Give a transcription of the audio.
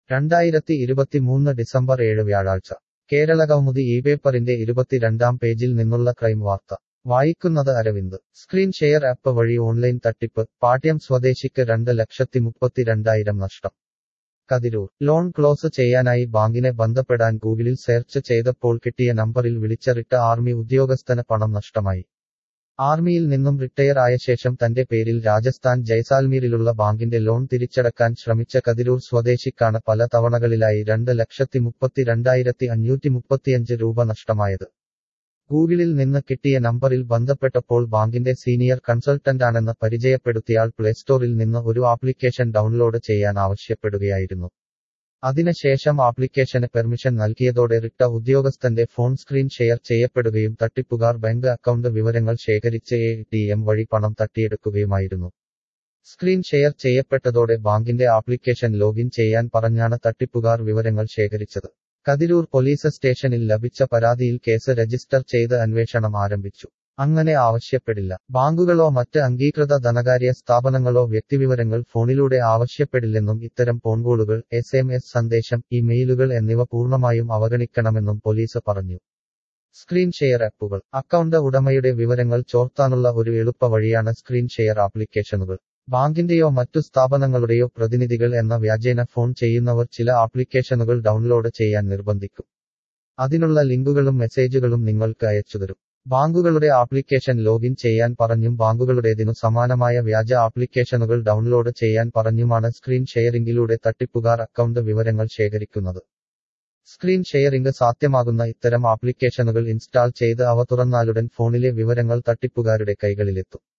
2023 December 7 വ്യാഴാഴ്ച കേരളകൗമുദി ഇപേപ്പറിന്റെ 22-ാം പേജിൽ നിന്നുള്ള ക്രൈം വാർത്ത വായിക്കുന്നത് അരവിന്ദ്. സ്ക്രീൻ ഷെയർ ആപ്പ് വഴി ഓൺലൈൻ തട്ടിപ്പ്, പാട്യം സ്വദേശിക്ക് 2,32,000 നഷ്ടം. കതിരൂർ. ലോൺ ക്ലോസ് ചെയ്യാനായി ബാങ്കിനെ ബന്ധപ്പെടാൻ ഗൂഗിളിൽ സെർച്ച് ചെയ്തപ്പോൾ കിട്ടിയ നമ്പറിൽ വിളിച്ച ആർമി ഉദ്യോഗസ്ഥന് പണം നഷ്ടമായി. ആർമിയിൽ നിന്നും റിട്ടയർ ആയ ശേഷം തന്റെ പേരിൽ രാജസ്ഥാൻ ജയ്സാൽമീറിലുള്ള ബാങ്കിന്റെ ലോൺ തിരിച്ചടക്കാൻ ശ്രമിച്ച കതിരൂർ സ്വദേശിക്കാണ് പല തവണകളിലായി 2,32,535 രൂപ നഷ്ടമായത്. ഗൂഗിളിൽ നിന്ന് കിട്ടിയ നമ്പറിൽ ബന്ധപ്പെട്ടപ്പോൾ ബാങ്കിന്റെ സീനിയർ കൺസൾട്ടന്റാണെന്ന് പരിചയപ്പെടുത്തിയാൽ പ്ലേസ്റ്റോറിൽ നിന്ന് ഒരു ആപ്ലിക്കേഷൻ ഡൗൺലോഡ് ചെയ്യാൻ ആവശ്യപ്പെടുകയായിരുന്നു. അതിനുശേഷം ആപ്ലിക്കേഷന് പെർമിഷൻ നൽകിയതോടെ ഉദ്യോഗസ്ഥന്റെ ഫോൺ സ്ക്രീൻ ഷെയർ ചെയ്യപ്പെടുകയും തട്ടിപ്പുകാർ ബാങ്ക് അക്കൗണ്ട് വിവരങ്ങൾ ശേഖരിച്ച് ATM വഴി പണം തട്ടിയെടുക്കുകയുമായിരുന്നു. സ്ക്രീൻ ഷെയർ ചെയ്യപ്പെട്ടതോടെ ബാങ്കിന്റെ ആപ്ലിക്കേഷൻ ലോഗിൻ ചെയ്യാൻ പറഞ്ഞാണ് തട്ടിപ്പുകാർ വിവരങ്ങൾ ശേഖരിച്ചത്. കതിരൂർ പോലീസ് സ്റ്റേഷനിൽ ലഭിച്ച പരാതിയിൽ കേസ് രജിസ്റ്റർ ചെയ്ത് അന്വേഷണം ആരംഭിച്ചു. അങ്ങനെ ആവശ്യപ്പെടില്ല. ബാങ്കുകളോ മറ്റ് അംഗീകൃത ധനകാര്യ സ്ഥാപനങ്ങളോ വ്യക്തിവിവരങ്ങൾ ഫോണിലൂടെ ആവശ്യപ്പെടില്ലെന്നും ഇത്തരം ഫോൺകോളുകൾ, SMS സന്ദേശം, ഇമെയിലുകൾ എന്നിവ പൂർണ്ണമായും അവഗണിക്കണമെന്നും പോലീസ് പറഞ്ഞു. സ്ക്രീൻ ഷെയർ ആപ്പുകൾ. അക്കൗണ്ട് ഉടമയുടെ വിവരങ്ങൾ ചോർത്താനുള്ള ഒരു എളുപ്പ വഴിയാണ് സ്ക്രീൻ ഷെയർ ആപ്ലിക്കേഷനുകൾ. ബാങ്കിന്റെയോ മറ്റു സ്ഥാപനങ്ങളുടെയോ പ്രതിനിധികൾ എന്ന വ്യാജേന ഫോൺ ചെയ്യുന്നവർ ചില ആപ്ലിക്കേഷനുകൾ ഡൗൺലോഡ് ചെയ്യാൻ നിർബന്ധിക്കും. അതിനുള്ള ലിങ്കുകളും മെസ്സേജുകളും നിങ്ങൾക്ക് അയച്ചുതരും. ബാങ്കുകളുടെ ആപ്ലിക്കേഷൻ ലോഗിൻ ചെയ്യാൻ പറഞ്ഞും ബാങ്കുകളുടേതിനു സമാനമായ വ്യാജ ആപ്ലിക്കേഷനുകൾ ഡൗൺലോഡ് ചെയ്യാൻ പറഞ്ഞുമാണ് സ്ക്രീൻ ഷെയറിംഗിലൂടെ തട്ടിപ്പുകാർ അക്കൗണ്ട് വിവരങ്ങൾ ശേഖരിക്കുന്നത്. സ്ക്രീൻ ഷെയറിംഗ് സാധ്യമാകുന്ന ഇത്തരം ആപ്ലിക്കേഷനുകൾ ഇൻസ്റ്റാൾ ചെയ്ത് അവ തുറന്നാലുടൻ ഫോണിലെ വിവരങ്ങൾ തട്ടിപ്പുകാരുടെ കൈകളിലെത്തും.